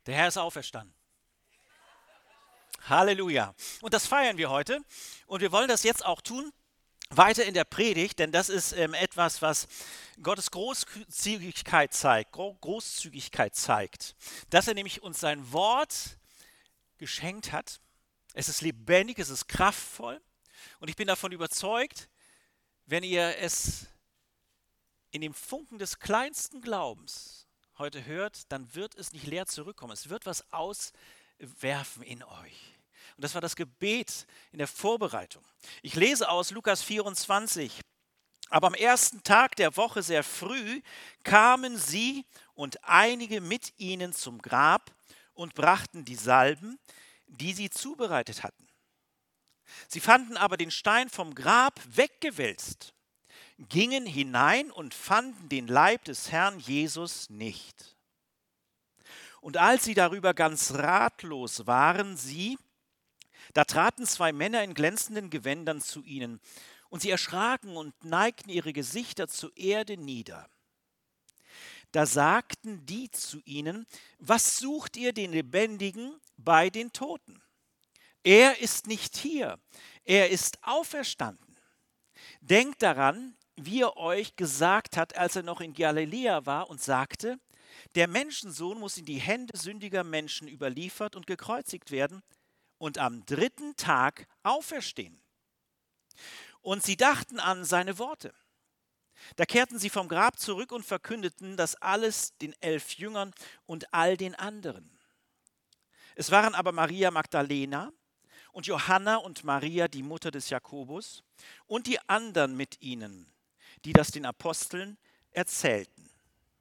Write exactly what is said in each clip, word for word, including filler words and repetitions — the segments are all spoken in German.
Der Herr ist auferstanden. Halleluja. Und das feiern wir heute. Und wir wollen das jetzt auch tun, weiter in der Predigt, denn das ist ähm, etwas, was Gottes Großzügigkeit zeigt, Gro- Großzügigkeit zeigt. Dass er nämlich uns sein Wort geschenkt hat. Es ist lebendig, es ist kraftvoll. Und ich bin davon überzeugt, wenn ihr es in dem Funken des kleinsten Glaubens heute hört, dann wird es nicht leer zurückkommen. Es wird was auswerfen in euch. Und das war das Gebet in der Vorbereitung. Ich lese aus Lukas vierundzwanzig. Aber am ersten Tag der Woche sehr früh kamen sie und einige mit ihnen zum Grab und brachten die Salben, die sie zubereitet hatten. Sie fanden aber den Stein vom Grab weggewälzt, gingen hinein und fanden den Leib des Herrn Jesus nicht. Und als sie darüber ganz ratlos waren, sie, da traten zwei Männer in glänzenden Gewändern zu ihnen, und sie erschraken und neigten ihre Gesichter zur Erde nieder. Da sagten die zu ihnen: Was sucht ihr den Lebendigen bei den Toten? Er ist nicht hier, er ist auferstanden. Denkt daran, wie er euch gesagt hat, als er noch in Galiläa war und sagte: Der Menschensohn muss in die Hände sündiger Menschen überliefert und gekreuzigt werden und am dritten Tag auferstehen. Und sie dachten an seine Worte. Da kehrten sie vom Grab zurück und verkündeten das alles den elf Jüngern und all den anderen. Es waren aber Maria Magdalena und Johanna und Maria, die Mutter des Jakobus, und die anderen mit ihnen, die das den Aposteln erzählten.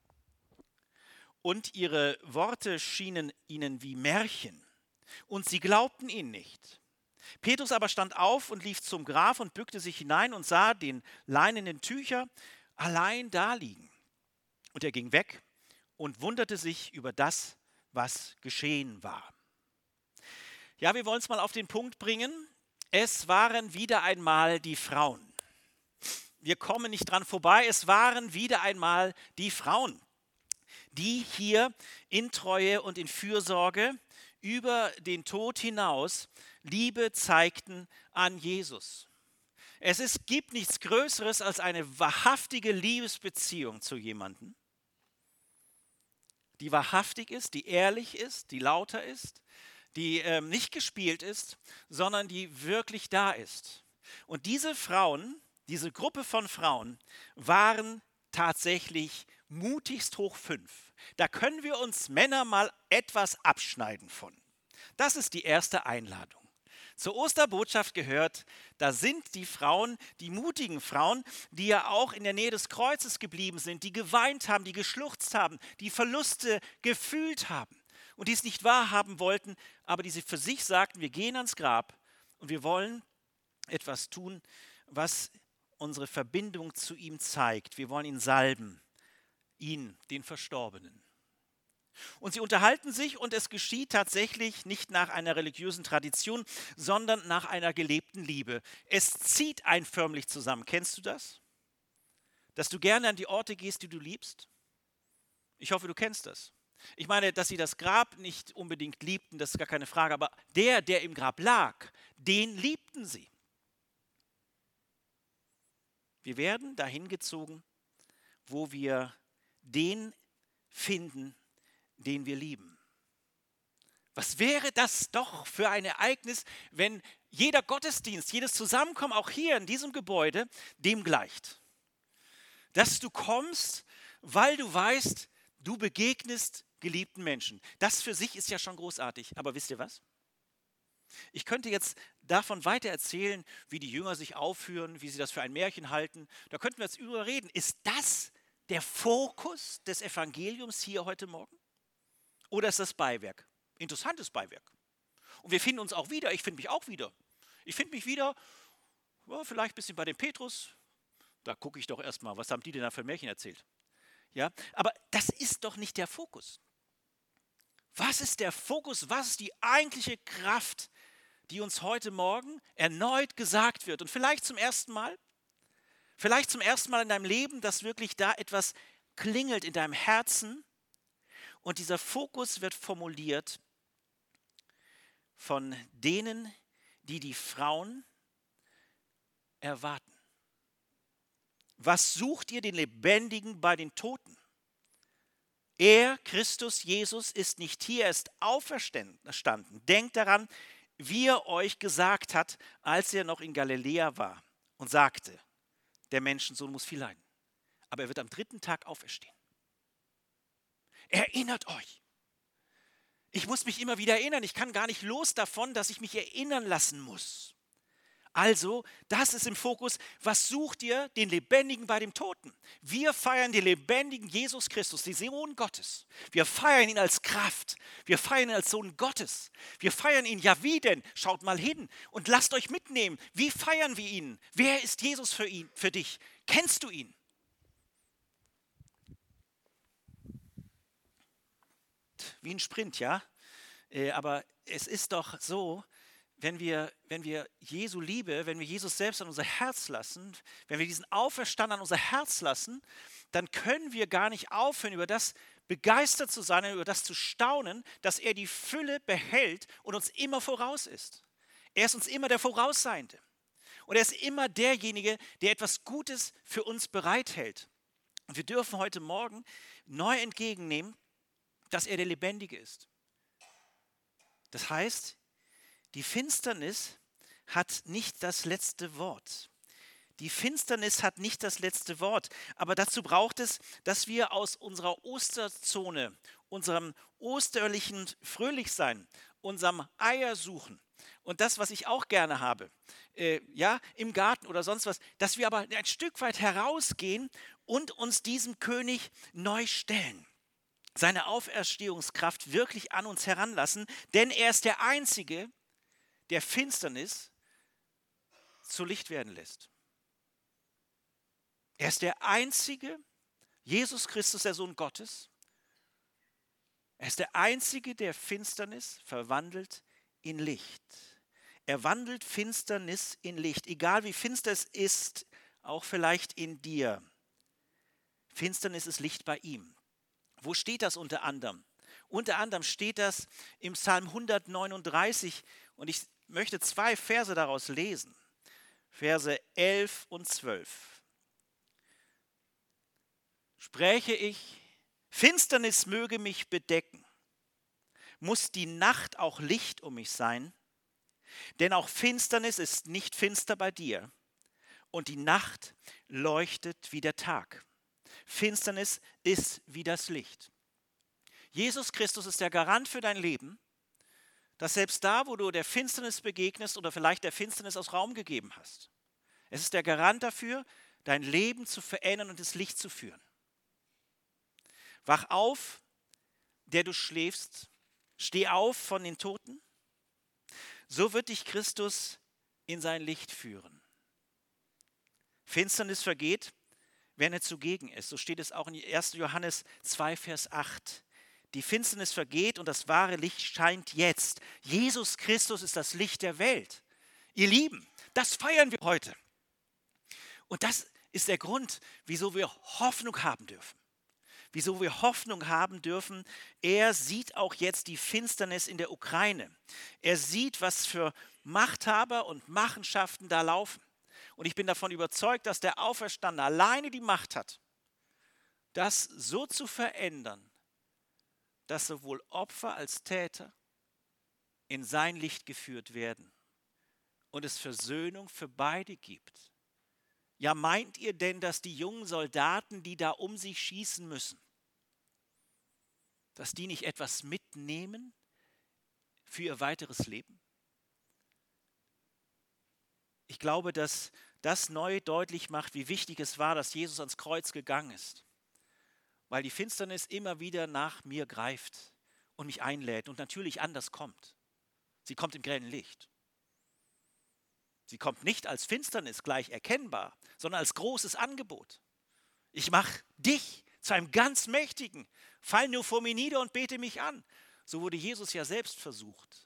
Und ihre Worte schienen ihnen wie Märchen, und sie glaubten ihnen nicht. Petrus aber stand auf und lief zum Grab und bückte sich hinein und sah den leinenen Tücher allein daliegen. Und er ging weg und wunderte sich über das, was geschehen war. Ja, wir wollen es mal auf den Punkt bringen. Es waren wieder einmal die Frauen. Wir kommen nicht dran vorbei. Es waren wieder einmal die Frauen, die hier in Treue und in Fürsorge über den Tod hinaus Liebe zeigten an Jesus. Es ist, gibt nichts Größeres als eine wahrhaftige Liebesbeziehung zu jemandem, die wahrhaftig ist, die ehrlich ist, die lauter ist, die ähm, nicht gespielt ist, sondern die wirklich da ist. Und diese Frauen, diese Gruppe von Frauen, waren tatsächlich mutigst hoch fünf. Da können wir uns Männer mal etwas abschneiden von. Das ist die erste Einladung. Zur Osterbotschaft gehört, da sind die Frauen, die mutigen Frauen, die ja auch in der Nähe des Kreuzes geblieben sind, die geweint haben, die geschluchzt haben, die Verluste gefühlt haben und die es nicht wahrhaben wollten, aber die sie für sich sagten: Wir gehen ans Grab und wir wollen etwas tun, was unsere Verbindung zu ihm zeigt. Wir wollen ihn salben, ihn, den Verstorbenen. Und sie unterhalten sich und es geschieht tatsächlich nicht nach einer religiösen Tradition, sondern nach einer gelebten Liebe. Es zieht einen förmlich zusammen. Kennst du das? Dass du gerne an die Orte gehst, die du liebst? Ich hoffe, du kennst das. Ich meine, dass sie das Grab nicht unbedingt liebten, das ist gar keine Frage, aber der, der im Grab lag, den liebten sie. Wir werden dahin gezogen, wo wir den finden, den wir lieben. Was wäre das doch für ein Ereignis, wenn jeder Gottesdienst, jedes Zusammenkommen, auch hier in diesem Gebäude, dem gleicht. Dass du kommst, weil du weißt, du begegnest geliebten Menschen. Das für sich ist ja schon großartig. Aber wisst ihr was? Ich könnte jetzt davon weiter erzählen, wie die Jünger sich aufführen, wie sie das für ein Märchen halten. Da könnten wir jetzt über reden. Ist das der Fokus des Evangeliums hier heute Morgen? Oder ist das Beiwerk? Interessantes Beiwerk. Und wir finden uns auch wieder. Ich finde mich auch wieder. Ich finde mich wieder, ja, vielleicht ein bisschen bei dem Petrus. Da gucke ich doch erstmal, was haben die denn da für ein Märchen erzählt? Ja, aber das ist doch nicht der Fokus. Was ist der Fokus? Was ist die eigentliche Kraft, die uns heute Morgen erneut gesagt wird? Und vielleicht zum ersten Mal, vielleicht zum ersten Mal in deinem Leben, dass wirklich da etwas klingelt in deinem Herzen Und dieser Fokus wird formuliert von denen, die die Frauen erwarten. Was sucht ihr den Lebendigen bei den Toten? Er, Christus Jesus, ist nicht hier, er ist auferstanden. Denkt daran, wie er euch gesagt hat, als er noch in Galiläa war und sagte, der Menschensohn muss viel leiden, aber er wird am dritten Tag auferstehen. Erinnert euch. Ich muss mich immer wieder erinnern, ich kann gar nicht los davon, dass ich mich erinnern lassen muss. Also, das ist im Fokus, was sucht ihr den Lebendigen bei dem Toten? Wir feiern den lebendigen Jesus Christus, den Sohn Gottes. Wir feiern ihn als Kraft. Wir feiern ihn als Sohn Gottes. Wir feiern ihn, ja wie denn? Schaut mal hin und lasst euch mitnehmen. Wie feiern wir ihn? Wer ist Jesus für ihn, für dich? Kennst du ihn? Wie ein Sprint, ja? Äh, aber es ist doch so, wenn wir, wenn wir Jesu Liebe, wenn wir Jesus selbst an unser Herz lassen, wenn wir diesen Auferstand an unser Herz lassen, dann können wir gar nicht aufhören, über das begeistert zu sein, über das zu staunen, dass er die Fülle behält und uns immer voraus ist. Er ist uns immer der Vorausseiende. Und er ist immer derjenige, der etwas Gutes für uns bereithält. Und wir dürfen heute Morgen neu entgegennehmen, dass er der Lebendige ist. Das heißt, die Finsternis hat nicht das letzte Wort. Die Finsternis hat nicht das letzte Wort. Aber dazu braucht es, dass wir aus unserer Osterzone, unserem osterlichen Fröhlichsein, unserem Eiersuchen und das, was ich auch gerne habe, äh, ja, im Garten oder sonst was, dass wir aber ein Stück weit herausgehen und uns diesem König neu stellen. Seine Auferstehungskraft wirklich an uns heranlassen, denn er ist der Einzige, der Finsternis zu Licht werden lässt. Er ist der Einzige, Jesus Christus, der Sohn Gottes. Er ist der Einzige, der Finsternis verwandelt in Licht. Er wandelt Finsternis in Licht, egal wie finster es ist, auch vielleicht in dir. Finsternis ist Licht bei ihm. Wo steht das unter anderem? Unter anderem steht das im Psalm hundertneununddreißig und ich möchte zwei Verse daraus lesen. Verse elf und zwölf. Spräche ich, Finsternis möge mich bedecken, muss die Nacht auch Licht um mich sein, denn auch Finsternis ist nicht finster bei dir und die Nacht leuchtet wie der Tag. Finsternis ist wie das Licht. Jesus Christus ist der Garant für dein Leben, dass selbst da, wo du der Finsternis begegnest oder vielleicht der Finsternis aus Raum gegeben hast, es ist der Garant dafür, dein Leben zu verändern und ins Licht zu führen. Wach auf, der du schläfst, steh auf von den Toten, so wird dich Christus in sein Licht führen. Finsternis vergeht, wenn er zugegen ist. So steht es auch in erster Johannes zwei, Vers acht. Die Finsternis vergeht und das wahre Licht scheint jetzt. Jesus Christus ist das Licht der Welt. Ihr Lieben, das feiern wir heute. Und das ist der Grund, wieso wir Hoffnung haben dürfen. Wieso wir Hoffnung haben dürfen. Er sieht auch jetzt die Finsternis in der Ukraine. Er sieht, was für Machthaber und Machenschaften da laufen. Und ich bin davon überzeugt, dass der Auferstandene alleine die Macht hat, das so zu verändern, dass sowohl Opfer als Täter in sein Licht geführt werden und es Versöhnung für beide gibt. Ja, meint ihr denn, dass die jungen Soldaten, die da um sich schießen müssen, dass die nicht etwas mitnehmen für ihr weiteres Leben? Ich glaube, dass das neu deutlich macht, wie wichtig es war, dass Jesus ans Kreuz gegangen ist. Weil die Finsternis immer wieder nach mir greift und mich einlädt und natürlich anders kommt. Sie kommt im grellen Licht. Sie kommt nicht als Finsternis gleich erkennbar, sondern als großes Angebot. Ich mache dich zu einem ganz Mächtigen. Fall nur vor mir nieder und bete mich an. So wurde Jesus ja selbst versucht.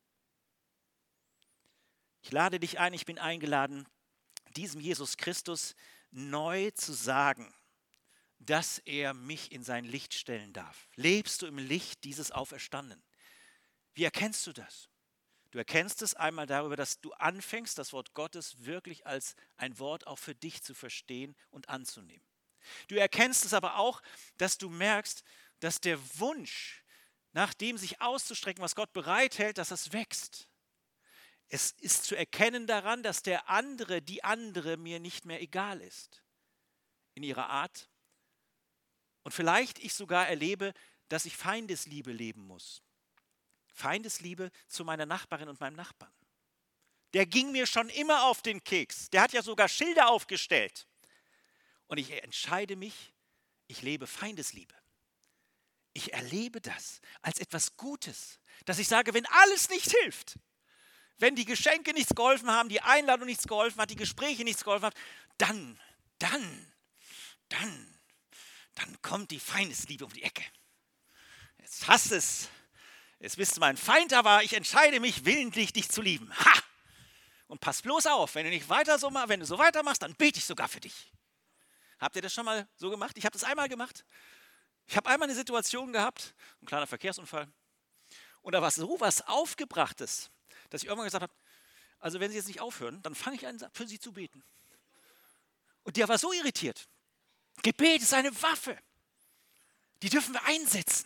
Ich lade dich ein, ich bin eingeladen, diesem Jesus Christus neu zu sagen, dass er mich in sein Licht stellen darf. Lebst du im Licht dieses Auferstandenen? Wie erkennst du das? Du erkennst es einmal darüber, dass du anfängst, das Wort Gottes wirklich als ein Wort auch für dich zu verstehen und anzunehmen. Du erkennst es aber auch, dass du merkst, dass der Wunsch, nach dem sich auszustrecken, was Gott bereithält, dass das wächst. Es ist zu erkennen daran, dass der andere, die andere mir nicht mehr egal ist in ihrer Art. Und vielleicht ich sogar erlebe, dass ich Feindesliebe leben muss. Feindesliebe zu meiner Nachbarin und meinem Nachbarn. Der ging mir schon immer auf den Keks. Der hat ja sogar Schilder aufgestellt. Und ich entscheide mich, ich lebe Feindesliebe. Ich erlebe das als etwas Gutes, dass ich sage, wenn alles nicht hilft, wenn die Geschenke nichts geholfen haben, die Einladung nichts geholfen hat, die Gespräche nichts geholfen hat, dann, dann, dann, dann kommt die Feindesliebe um die Ecke. Jetzt hasst es. Jetzt bist du mein Feind, aber ich entscheide mich willentlich, dich zu lieben. Ha! Und pass bloß auf, wenn du nicht weiter so machst, wenn du so weitermachst, dann bete ich sogar für dich. Habt ihr das schon mal so gemacht? Ich habe das einmal gemacht. Ich habe einmal eine Situation gehabt, ein kleiner Verkehrsunfall, und da war so was Aufgebrachtes, dass ich irgendwann gesagt habe, also wenn Sie jetzt nicht aufhören, dann fange ich an, für Sie zu beten. Und der war so irritiert. Gebet ist eine Waffe. Die dürfen wir einsetzen.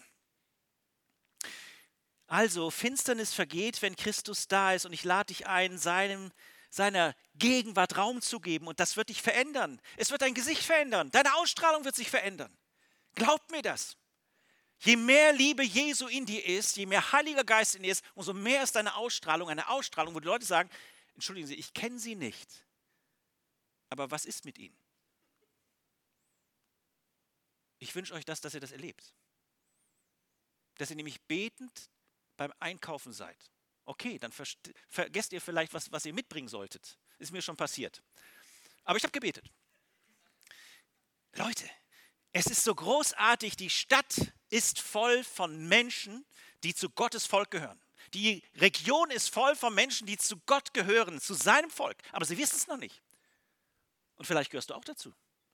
Also, Finsternis vergeht, wenn Christus da ist, und ich lade dich ein, seinem, seiner Gegenwart Raum zu geben, und das wird dich verändern. Es wird dein Gesicht verändern, deine Ausstrahlung wird sich verändern. Glaubt mir das. Je mehr Liebe Jesu in dir ist, je mehr Heiliger Geist in dir ist, umso mehr ist deine Ausstrahlung, eine Ausstrahlung, wo die Leute sagen, entschuldigen Sie, ich kenne Sie nicht, aber was ist mit Ihnen? Ich wünsche euch das, dass ihr das erlebt. Dass ihr nämlich betend beim Einkaufen seid. Okay, dann vergesst ihr vielleicht, was, was ihr mitbringen solltet. Ist mir schon passiert. Aber ich habe gebetet. Leute, es ist so großartig, die Stadt ist voll von Menschen, die zu Gottes Volk gehören. Die Region ist voll von Menschen, die zu Gott gehören, zu seinem Volk. Aber sie wissen es noch nicht. Und vielleicht gehörst du auch dazu.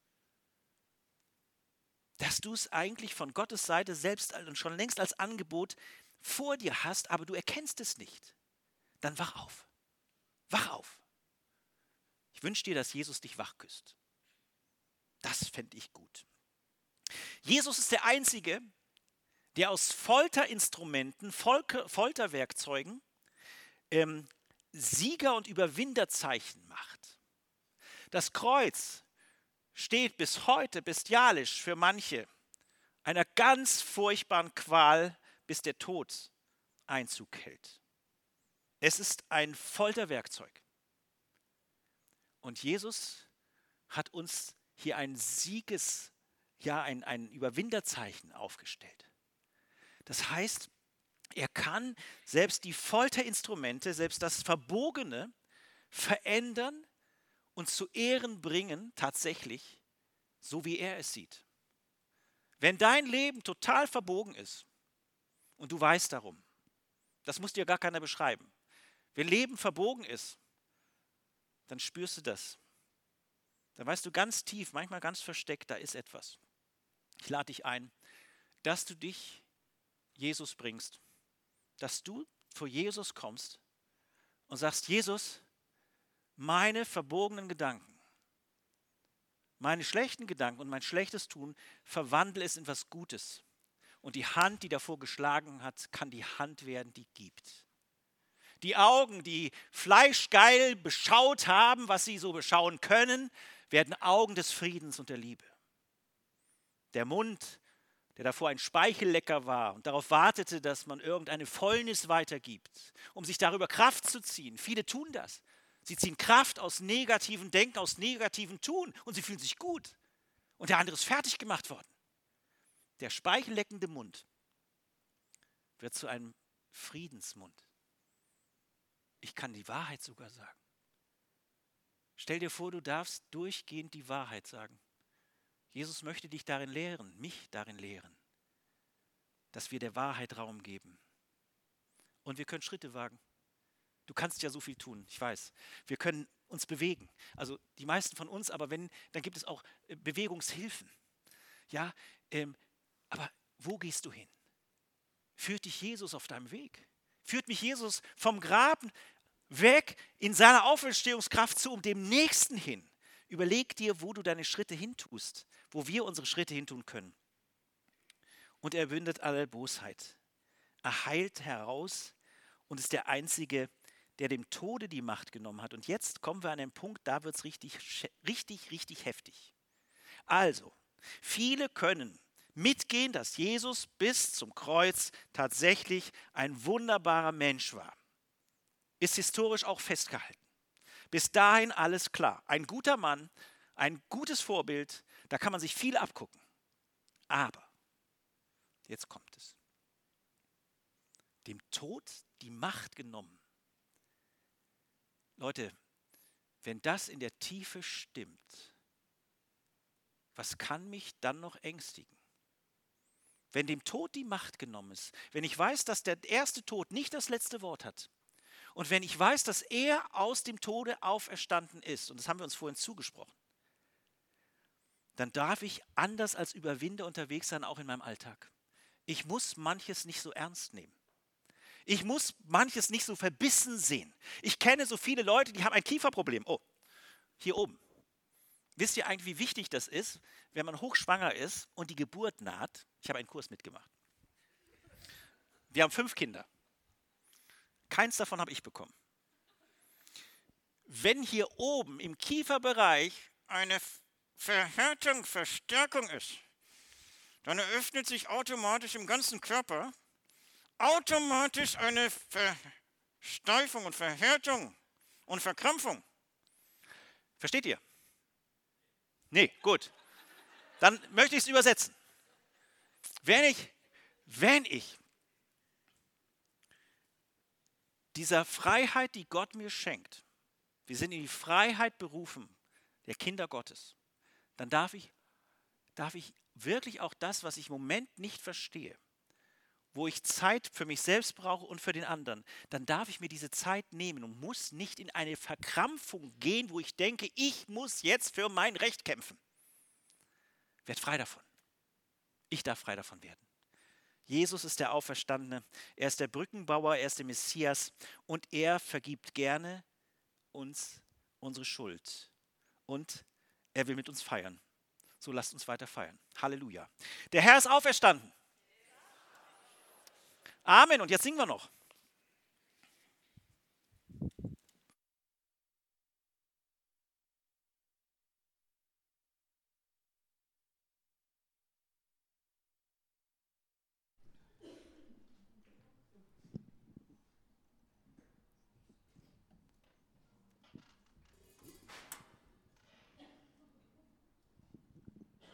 Dass du es eigentlich von Gottes Seite selbst und schon längst als Angebot vor dir hast, aber du erkennst es nicht. Dann wach auf. Wach auf. Ich wünsche dir, dass Jesus dich wach küsst. Das fände ich gut. Jesus ist der Einzige, der aus Folterinstrumenten, Folke, Folterwerkzeugen ähm, Sieger- und Überwinderzeichen macht. Das Kreuz steht bis heute bestialisch für manche einer ganz furchtbaren Qual, bis der Tod Einzug hält. Es ist ein Folterwerkzeug. Und Jesus hat uns hier ein Sieges, ja ein, ein Überwinderzeichen aufgestellt. Das heißt, er kann selbst die Folterinstrumente, selbst das Verbogene verändern und zu Ehren bringen, tatsächlich, so wie er es sieht. Wenn dein Leben total verbogen ist und du weißt darum, das muss dir gar keiner beschreiben. Wenn Leben verbogen ist, dann spürst du das. Dann weißt du ganz tief, manchmal ganz versteckt, da ist etwas. Ich lade dich ein, dass du dich Jesus bringst, dass du vor Jesus kommst und sagst, Jesus, meine verbogenen Gedanken, meine schlechten Gedanken und mein schlechtes Tun, verwandle es in was Gutes. Und die Hand, die davor geschlagen hat, kann die Hand werden, die gibt. Die Augen, die fleischgeil beschaut haben, was sie so beschauen können, werden Augen des Friedens und der Liebe. Der Mund, der davor ein Speichellecker war und darauf wartete, dass man irgendeine Fäulnis weitergibt, um sich darüber Kraft zu ziehen. Viele tun das. Sie ziehen Kraft aus negativen Denken, aus negativen Tun, und sie fühlen sich gut. Und der andere ist fertig gemacht worden. Der speichelleckende Mund wird zu einem Friedensmund. Ich kann die Wahrheit sogar sagen. Stell dir vor, du darfst durchgehend die Wahrheit sagen. Jesus möchte dich darin lehren, mich darin lehren, dass wir der Wahrheit Raum geben. Und wir können Schritte wagen. Du kannst ja so viel tun, ich weiß. Wir können uns bewegen. Also die meisten von uns, aber wenn, dann gibt es auch Bewegungshilfen. Ja, ähm, aber wo gehst du hin? Führt dich Jesus auf deinem Weg? Führt mich Jesus vom Grab weg in seiner Auferstehungskraft zu um dem Nächsten hin? Überleg dir, wo du deine Schritte hintust, wo wir unsere Schritte hintun können. Und er bündet alle Bosheit. Er heilt heraus und ist der Einzige, der dem Tode die Macht genommen hat. Und jetzt kommen wir an den Punkt, da wird es richtig, richtig, richtig heftig. Also, viele können mitgehen, dass Jesus bis zum Kreuz tatsächlich ein wunderbarer Mensch war. Ist historisch auch festgehalten. Bis dahin alles klar. Ein guter Mann, ein gutes Vorbild, da kann man sich viel abgucken. Aber, jetzt kommt es. Dem Tod die Macht genommen. Leute, wenn das in der Tiefe stimmt, was kann mich dann noch ängstigen? Wenn dem Tod die Macht genommen ist, wenn ich weiß, dass der erste Tod nicht das letzte Wort hat und wenn ich weiß, dass er aus dem Tode auferstanden ist, und das haben wir uns vorhin zugesprochen, dann darf ich anders als Überwinder unterwegs sein, auch in meinem Alltag. Ich muss manches nicht so ernst nehmen. Ich muss manches nicht so verbissen sehen. Ich kenne so viele Leute, die haben ein Kieferproblem. Oh, hier oben. Wisst ihr eigentlich, wie wichtig das ist, wenn man hochschwanger ist und die Geburt naht? Ich habe einen Kurs mitgemacht. Wir haben fünf Kinder. Keins davon habe ich bekommen. Wenn hier oben im Kieferbereich eine Verhärtung, Verstärkung ist, dann eröffnet sich automatisch im ganzen Körper automatisch eine Versteifung und Verhärtung und Verkrampfung. Versteht ihr? Nee, gut. Dann möchte ich es übersetzen. Wenn ich, wenn ich dieser Freiheit, die Gott mir schenkt, wir sind in die Freiheit berufen, der Kinder Gottes, dann darf ich, darf ich wirklich auch das, was ich im Moment nicht verstehe, wo ich Zeit für mich selbst brauche und für den anderen, dann darf ich mir diese Zeit nehmen und muss nicht in eine Verkrampfung gehen, wo ich denke, ich muss jetzt für mein Recht kämpfen. Werd frei davon. Ich darf frei davon werden. Jesus ist der Auferstandene, er ist der Brückenbauer, er ist der Messias und er vergibt gerne uns unsere Schuld. Und er will mit uns feiern. So lasst uns weiter feiern. Halleluja. Der Herr ist auferstanden. Amen. Und jetzt singen wir noch.